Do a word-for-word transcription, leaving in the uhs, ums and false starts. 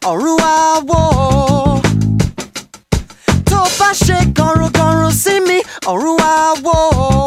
ọ̀run wá wò ó. Tó bá ṣe kọ̀rọ̀kọ̀rọ̀ sí mi, ọ̀run wá wò ó.